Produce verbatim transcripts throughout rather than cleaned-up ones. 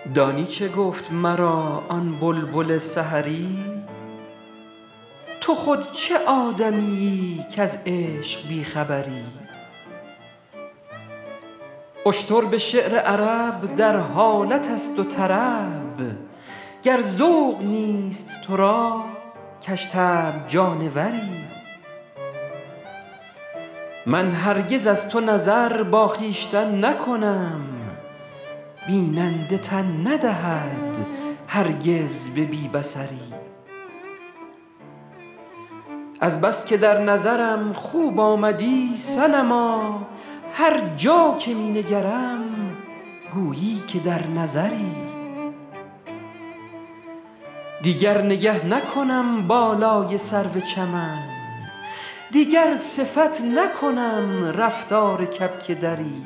دانی چه گفت مرا آن بلبل سحری؟ تو خود چه آدمیی کز عشق بی خبری؟ اشتر به شعر عرب در حالت است و طرب، گر ذوق نیست تو را کژ طبع جانوری. من هرگز از تو نظر با خویشتن نکنم، بیننده تن ندهد هرگز به بی بصری. از بس که در نظرم خوب آمدی صنما، هر جا که می نگرم گویی که در نظری. دیگر نگه نکنم بالای سرو چمن، دیگر صفت نکنم رفتار کبک دری.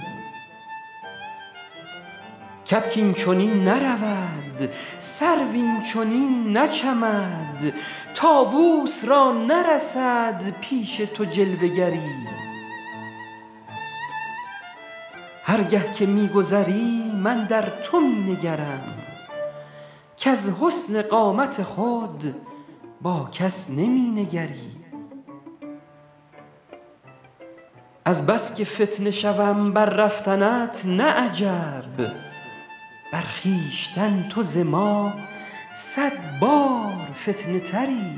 کبک این چنین نرود، سرو این چنین نچمد، طاووس را نرسد پیش تو جلوه گری. هر گه که می گذری من در تو می نگرم، کز حسن قامت خود با کس نمی نگری. از بس که فتنه شوم بر رفتنت نه عجب، بر خویشتن تو ز ما صد بار فتنه تری.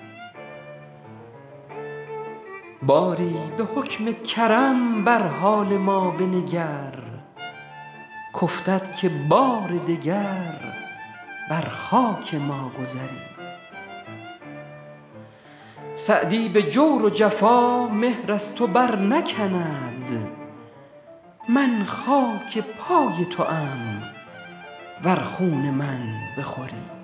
باری به حکم کرم بر حال ما بنگر، کافتد که بار دگر بر خاک ما گذری. سعدی به جور و جفا مهر از تو بر نکند، من خاک پای توام ور خون من بخوری.